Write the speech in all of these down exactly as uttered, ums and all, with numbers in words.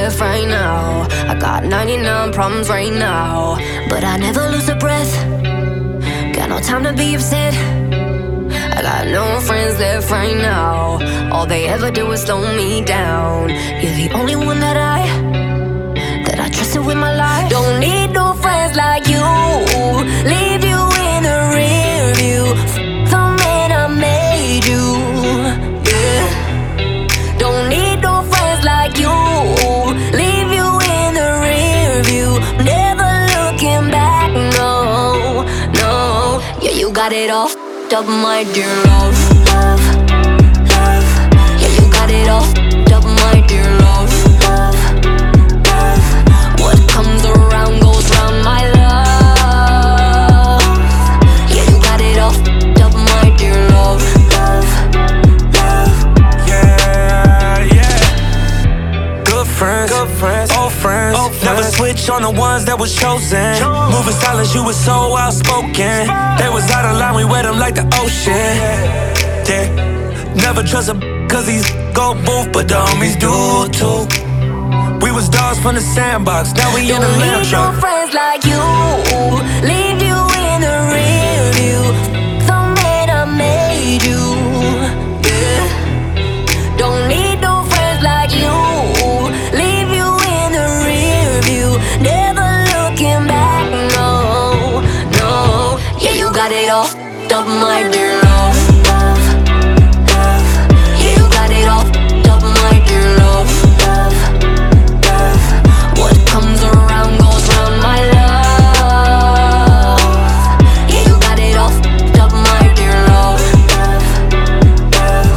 left right now. I got ninety-nine problems right now, but I never lose a breath. Got no time to be upset. I got no friends left right now. All they ever do is slow me down. You're the only one that I That I trusted with my life. Don't need no friends like you. Leave you in the rear view. F the man I made you. Yeah. Don't need no friends like you. Leave you in the rear view. Never looking back, no, no. Yeah, you got it all f***ed up, my dear love. Love, love. Yeah, you got it all f***ed up, my dear love. Love, love. What comes around goes round, my love. Yeah, you got it all f***ed up, my dear love. Love, love. Yeah, yeah. Good friends, good friends, old friends, old friends. Never switch on the ones that was chosen. Chose. Moving silence, you were so outspoken. They was out of line, we wet them like the ocean. Yeah, never trust a cause these go booth, but the homies do too. We was dogs from the sandbox, now we in the lamb truck. Don't need no friends like you. Leave you in the rear view. The man I made you. Yeah. Don't need no friends like you. Leave you in the rear view. Never looking back, no, no. Yeah, you got it all f***ed up, my dear love. Love, love. Yeah, you got it all f***ed up, my dear love. Love, love. What comes around goes round, my love. Yeah, you got it all f***ed up, my dear love. Love, love.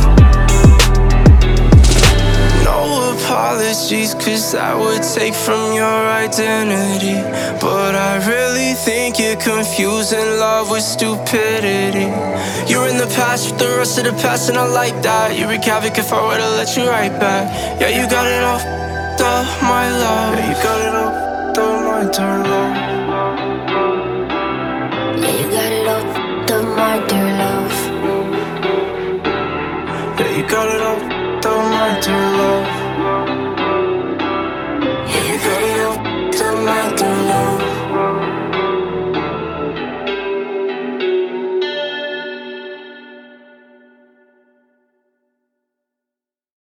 No apologies, cause I would take from your identity. But I really think you're confusing love with stupidity. You're in the past with the rest of the past, and I like that. You wreak havoc if I were to let you right back. Yeah, you got it all f***ed up, my love. Yeah, you got it all f***ed up, my dear love.